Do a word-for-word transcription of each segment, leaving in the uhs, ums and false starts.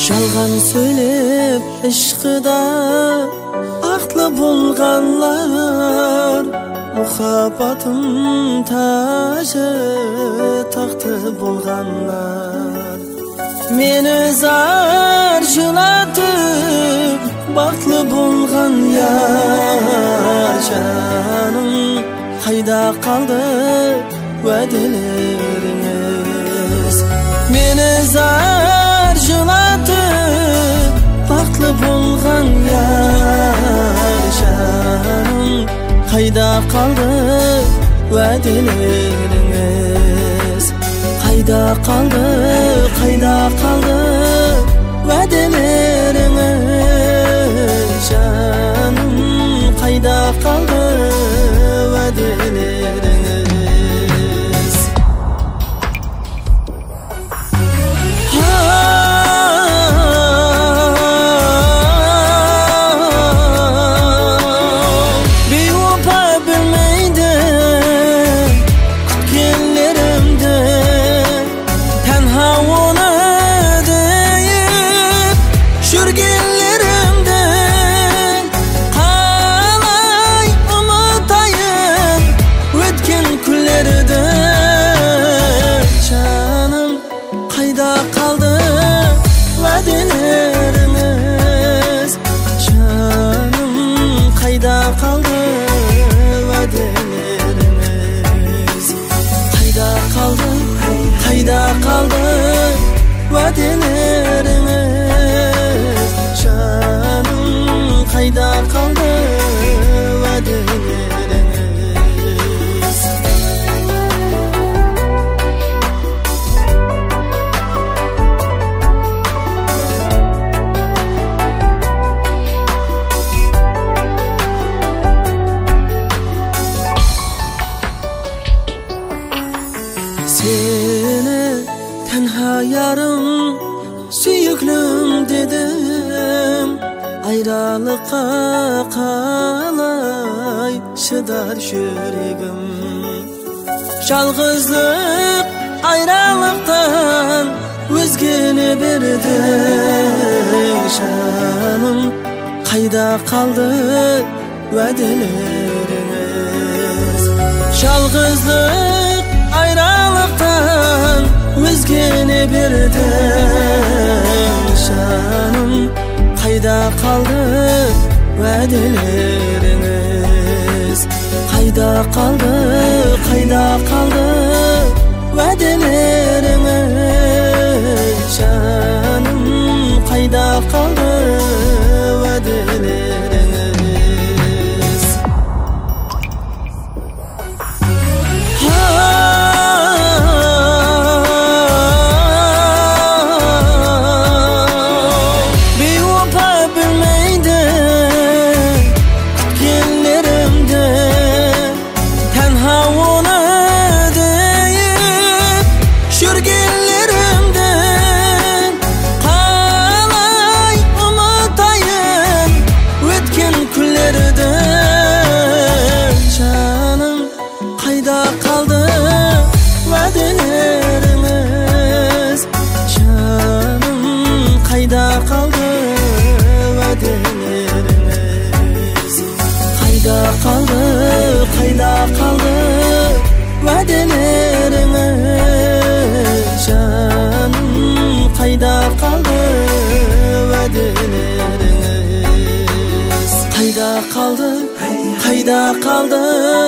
Жалған сөйлеп ішқыда ақтылы болғанлар, мұхаббатым тажы тақты болғанлар. Мені зар жылатып бақытлы болған яр жаным, қайда қалды уәделеріңіз? Мені зар жылатып бақытлы болған яр жаным, қайда қалды уәделеріңіз? Қайда қалды, қайда қалды уәделеріңіз жаным, қайда қалды уәделеріңіз? Бейуапа білмейді күткенлерімді, тәнха оны дейіп жүргенлерімді. Қалай ұмытайын өткен күндерді жаным, қайда қалды уәделеріңіз? Жаным, қайда қалды уәделеріңіз? Қайда қалды, қайда қалды уәделеріңіз? Жаным, қайда қалды уәделеріңіз? Seni tenha yarım, suyuklüm dedim. Ayrılıkka kalay şıdar yüreğim. Жалғыздық айралықтан өзгені берді жаным, қайда қалды уәделеріңіз? Жалғыздық айралықтан өзгені берді жаным, қайда қалды уәделеріңіз? Қайда қалды, қайда қалды уәделеріңіз? Жаным, қайда қалды уәделеріңіз? Бейуапа білмейді күткенлерімді, тәнха оны дейіп жүргенлерімді. Қалай ұмытайын өткен күндерді жаным, қайда қалды уәделеріңіз? Жаным, қайда қалды уәделеріңіз? Қайда қалды, қайда қалды уәделеріңіз? Жаным, қайда қалды уәделеріңіз? Қайда қалды, қайда қалды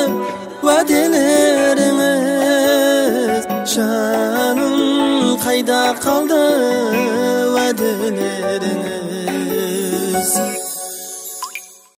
уәделеріңіз? Жаным, қайда қалды уәделеріңіз?